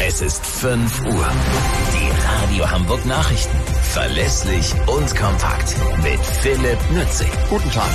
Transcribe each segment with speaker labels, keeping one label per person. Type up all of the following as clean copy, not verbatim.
Speaker 1: Es ist 5 Uhr. Die Radio Hamburg Nachrichten. Verlässlich und kompakt. Mit Philipp Nützig.
Speaker 2: Guten Tag.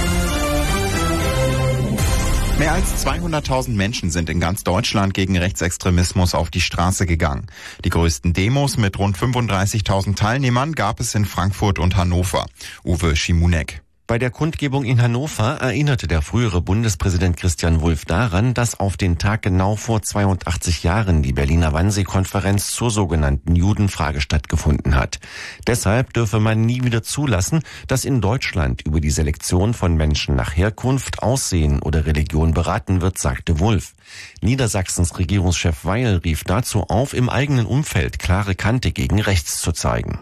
Speaker 2: Mehr als 200.000 Menschen sind in ganz Deutschland gegen Rechtsextremismus auf die Straße gegangen. Die größten Demos mit rund 35.000 Teilnehmern gab es in Frankfurt und Hannover. Uwe Schimunek.
Speaker 3: Bei der Kundgebung in Hannover erinnerte der frühere Bundespräsident Christian Wulff daran, dass auf den Tag genau vor 82 Jahren die Berliner Wannsee-Konferenz zur sogenannten Judenfrage stattgefunden hat. Deshalb dürfe man nie wieder zulassen, dass in Deutschland über die Selektion von Menschen nach Herkunft, Aussehen oder Religion beraten wird, sagte Wulff. Niedersachsens Regierungschef Weil rief dazu auf, im eigenen Umfeld klare Kante gegen rechts zu zeigen.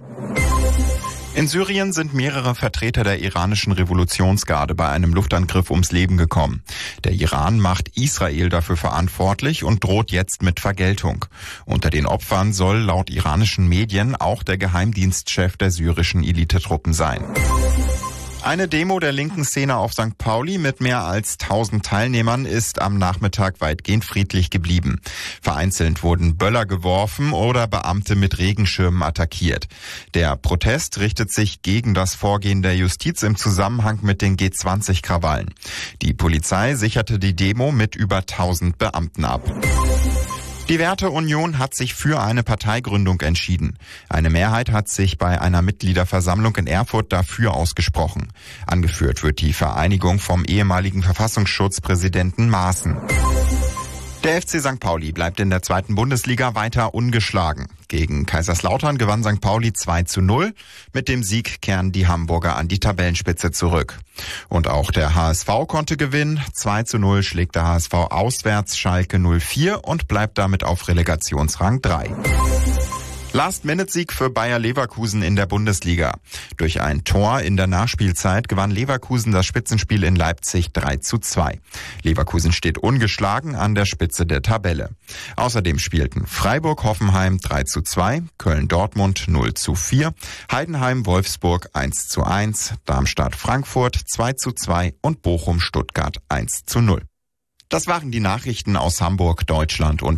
Speaker 2: In Syrien sind mehrere Vertreter der iranischen Revolutionsgarde bei einem Luftangriff ums Leben gekommen. Der Iran macht Israel dafür verantwortlich und droht jetzt mit Vergeltung. Unter den Opfern soll laut iranischen Medien auch der Geheimdienstchef der syrischen Elitetruppen sein. Eine Demo der linken Szene auf St. Pauli mit mehr als 1000 Teilnehmern ist am Nachmittag weitgehend friedlich geblieben. Vereinzelt wurden Böller geworfen oder Beamte mit Regenschirmen attackiert. Der Protest richtet sich gegen das Vorgehen der Justiz im Zusammenhang mit den G20-Krawallen. Die Polizei sicherte die Demo mit über 1000 Beamten ab. Die Werteunion hat sich für eine Parteigründung entschieden. Eine Mehrheit hat sich bei einer Mitgliederversammlung in Erfurt dafür ausgesprochen. Angeführt wird die Vereinigung vom ehemaligen Verfassungsschutzpräsidenten Maaßen. Der FC St. Pauli bleibt in der 2. Bundesliga weiter ungeschlagen. Gegen Kaiserslautern gewann St. Pauli 2:0. Mit dem Sieg kehren die Hamburger an die Tabellenspitze zurück. Und auch der HSV konnte gewinnen. 2:0 schlägt der HSV auswärts Schalke 04 und bleibt damit auf Relegationsrang 3. Last-Minute-Sieg für Bayer Leverkusen in der Bundesliga. Durch ein Tor in der Nachspielzeit gewann Leverkusen das Spitzenspiel in Leipzig 3:2. Leverkusen steht ungeschlagen an der Spitze der Tabelle. Außerdem spielten Freiburg-Hoffenheim 3:2, Köln-Dortmund 0:4, Heidenheim-Wolfsburg 1:1, Darmstadt-Frankfurt 2:2 und Bochum-Stuttgart 1:0. Das waren die Nachrichten aus Hamburg, Deutschland und